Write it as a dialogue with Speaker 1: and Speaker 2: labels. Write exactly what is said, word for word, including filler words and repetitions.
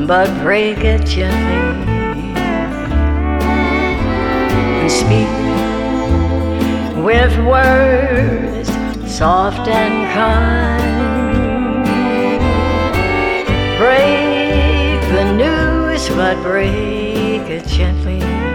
Speaker 1: but break it gently and speak with words soft and kind. Break the news, but break it gently